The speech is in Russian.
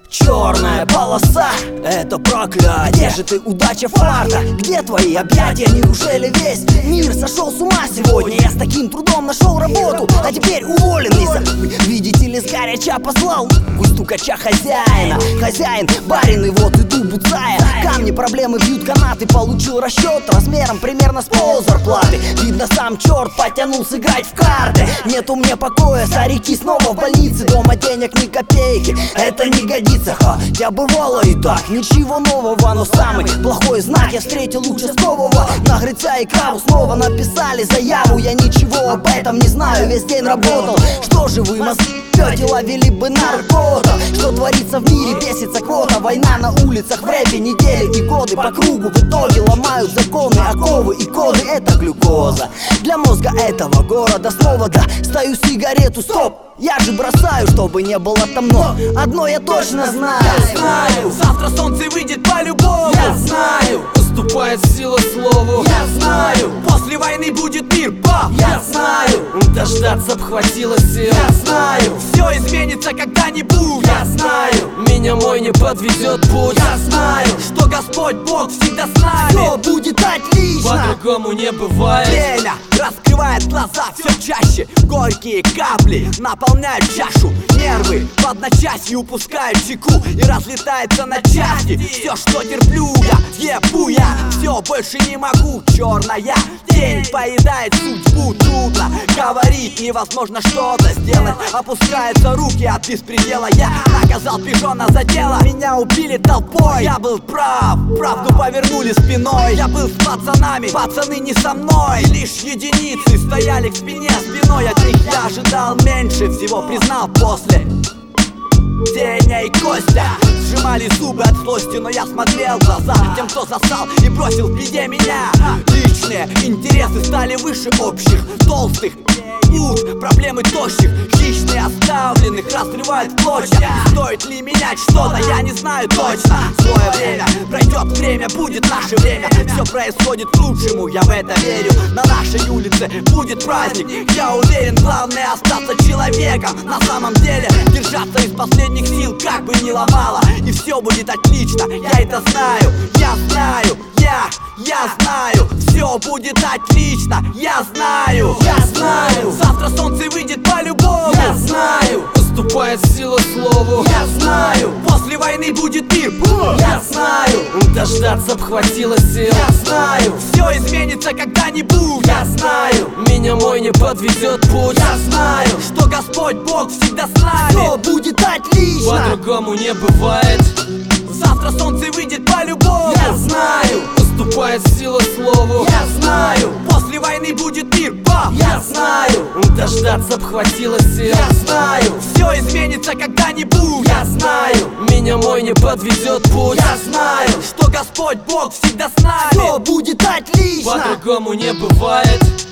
Черная полоса, это проклятие. Где же ты, удача, фарта? Где твои объятия? Неужели весь мир сошел с ума сегодня? Я с таким трудом нашел работу, а теперь уволен из-за... Видите ли, сгоряча послал пусть стукача хозяина. Хозяин, барин, и вот иду буцая. Камни, проблемы, бьют канаты. Получил расчет размером примерно с пол зарплаты. Видно, сам черт потянул сыграть в карты. Нету мне покоя, старики снова в больнице. Дома денег ни копейки, это не годится. Хотя бывало и так, ничего нового, но самый плохой знак я встретил участкового. На Гриця и Краву снова написали заяву. Я ничего об этом не знаю, весь день работал. Что же вы, мозги, ловили бы наркотов? Что творится в мире, бесится квота. Война на улицах, в рэпе недели и годы по кругу. В итоге ломают законы, оковы и коды. Это глюкоза для мозга этого города. Снова достаю сигарету, стоп! Я же бросаю, чтобы не было темно. Одно я точно знаю. Я знаю, завтра солнце выйдет по-любому. Я знаю, уступает сила слову. Я знаю, после войны будет мир, пап. Я знаю, дождаться б хватило сил. Я знаю, все изменится когда-нибудь. Я знаю, меня мой не подвезет путь. Я знаю, что Господь Бог всегда с нами. Все будет отлично, по-другому не бывает. Время раскрывает глаза все чаще. Горькие капли наполняют чашу. Нервы в одночасье упускают чеку и разлетается на части. Все, что терплю я, ебу я, все, больше не могу. Черная тень поедает судьбу. Трудно говорить, невозможно что-то сделать. Опускаются руки от беспредела. Я наказал пижона за дело. Меня убили толпой. Я был прав, правду повернули спиной. Я был с пацанами, пацаны не со мной. Лишь единицы стояли к спине спиной. От них я ожидал меньше всего, признал после. Сеня и Костя сжимали зубы от злости, но я смотрел в глаза тем, кто засал и бросил в беде меня. Личные интересы стали выше общих. Толстых пут, проблемы тощих, хищные оставленных разрывают в клочья. И стоит ли менять что-то, я не знаю точно. Свое время, пройдет время, будет наше время. Все происходит к лучшему, я в это верю. На нашей улице будет праздник, я уверен. Главное остаться человеком. На самом деле держаться из последних сил, как бы ни ломало. И все будет отлично, я это знаю. Я знаю, я знаю, все будет отлично, я знаю. Я знаю, завтра солнце выйдет по-любому. Я знаю, уступает сила слову. Я знаю, после войны будет мир. Я знаю, дождаться б хватило сил. Я знаю, все изменится когда-нибудь. Я знаю, меня мой не подвезет путь. я знаю, что Господь Бог всегда с нами. все будет отлично. По-другому не бывает. Завтра солнце выйдет по-любому. Я знаю, уступает сила слову. Я знаю, после войны будет мир, пап. Я знаю, дождаться б хватило сил. Я знаю, все изменится когда-нибудь. Я знаю, меня мой не подвезет путь. Я знаю, что Господь Бог всегда с нами. Все будет отлично. По-другому не бывает.